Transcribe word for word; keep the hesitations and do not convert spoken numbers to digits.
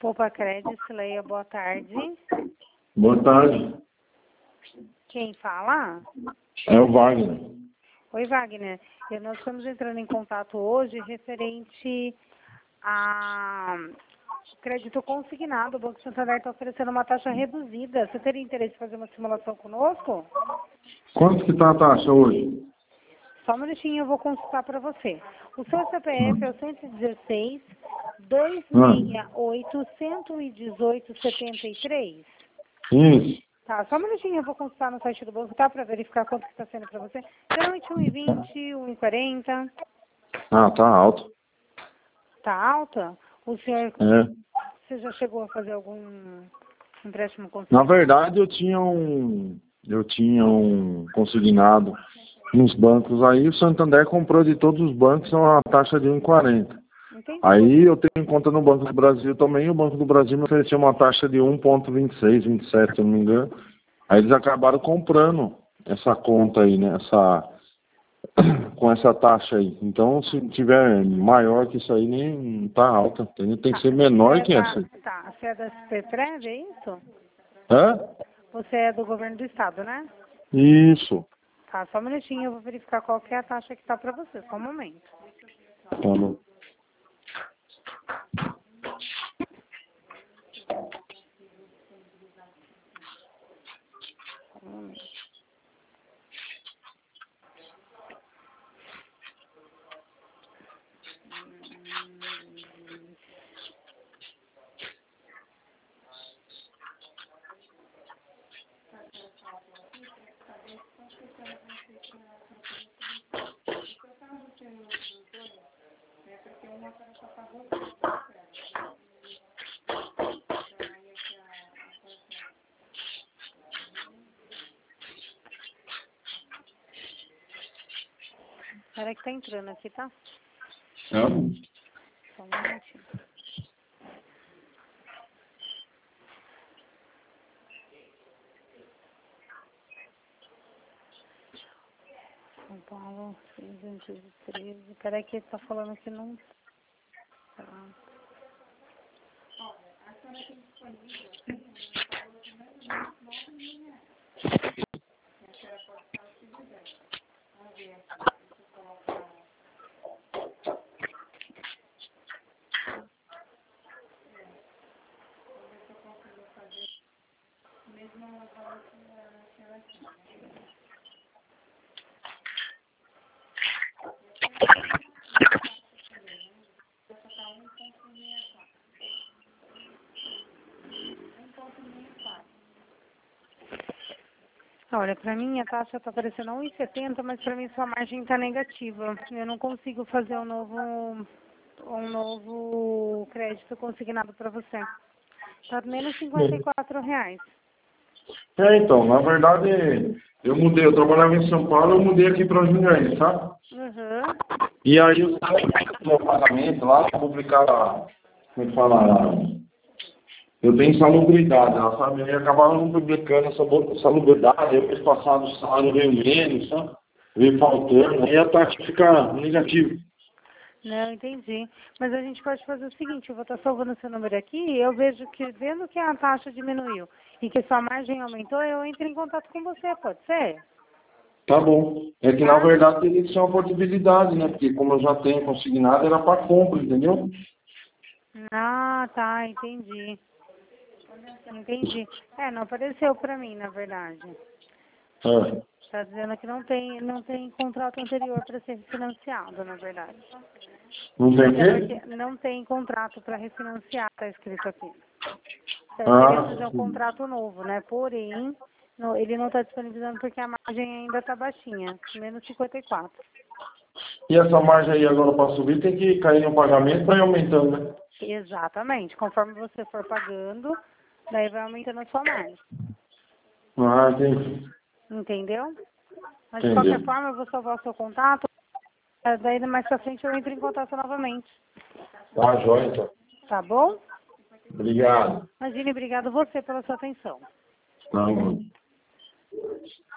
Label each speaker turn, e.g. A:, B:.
A: Opa, Crédito, Leia, boa tarde.
B: Boa tarde.
A: Quem fala?
B: É o Wagner.
A: Oi, Wagner. E nós estamos entrando em contato hoje referente a crédito consignado. O Banco Santander está oferecendo uma taxa reduzida. Você teria interesse em fazer uma simulação conosco?
B: Quanto que tá a taxa hoje?
A: Só um minutinho, eu vou consultar para você. O seu C P F é o cento e dezesseis, duzentos e sessenta e oito, cento e dezoito, setenta e três?
B: Isso.
A: Tá, só um minutinho, eu vou consultar no site do banco, tá? Para verificar quanto que está sendo para você. Geralmente um e vinte, um e quarenta.
B: Ah, tá alto.
A: Tá alta? O senhor,
B: É.
A: você já chegou a fazer algum empréstimo
B: Na
A: consignado?
B: verdade, eu tinha um... Eu tinha um consignado nos bancos aí. O Santander comprou de todos os bancos a uma taxa de um e quarenta.
A: Entendi.
B: Aí eu tenho conta no Banco do Brasil também, e o Banco do Brasil me ofereceu uma taxa de um vírgula vinte e seis, vinte e sete, se eu não me engano. Aí eles acabaram comprando essa conta aí, né? Essa, com essa taxa aí. Então, se tiver maior que isso aí, nem tá alta. Tem, tem que ser menor que essa.
A: Tá, você é da S P Prev, é isso?
B: Hã?
A: Você é do governo do estado, né?
B: Isso.
A: Tá, só um minutinho, eu vou verificar qual que é a taxa que tá para você, só um momento.
B: Tá bom.
A: Só um momento. Espera que tá entrando aqui, tá?
B: Não.
A: Só um minutinho. São Paulo, seiscentos e treze. Peraí que ele tá falando que não tá. Olha, pra mim a taxa tá aparecendo um e setenta, mas pra mim sua margem tá negativa. Eu não consigo fazer um novo um novo crédito consignado pra você. Tá menos cinquenta e quatro reais.
B: É, então, na verdade, eu mudei, eu trabalhava em São Paulo, eu mudei aqui para Jundiaí, sabe?
A: Uhum.
B: E aí o meu pagamento lá, publicava, como é que fala? Eu tenho insalubridade, ela sabe? E acabaram não publicando essa insalubridade, aí mês passado o salário veio menos, sabe? Veio faltando, aí a taxa fica negativa.
A: Não, entendi. Mas a gente pode fazer o seguinte, eu vou estar salvando seu número aqui e eu vejo que, vendo que a taxa diminuiu e que sua margem aumentou, eu entro em contato com você, pode ser?
B: Tá bom. É que na verdade teria que ser uma possibilidade, né? Porque como eu já tenho consignado, era para compra, entendeu?
A: Ah, tá, entendi. Entendi. É, não apareceu pra mim, na verdade.
B: É.
A: Tá dizendo que não tem, não tem contrato anterior para ser refinanciado, na verdade.
B: Não tem
A: É
B: quê?
A: porque não tem contrato para refinanciar, tá escrito aqui. Você
B: Ah,
A: teria que fazer um
B: sim.
A: contrato novo, né? Porém, não, ele não está disponibilizando porque a margem ainda está baixinha, menos cinquenta e quatro.
B: E essa margem aí agora para subir tem que cair no pagamento para ir aumentando, né?
A: Exatamente. Conforme você for pagando, daí vai aumentando a sua margem.
B: Ah, entendi.
A: Entendeu? Mas de qualquer
B: Entendeu.
A: forma, eu vou salvar o seu contato. eh, Daí mais pra frente eu entro em contato novamente.
B: Tá, joia, então.
A: Tá bom?
B: Obrigado.
A: Imagine, obrigado você pela sua atenção.
B: Tá bom.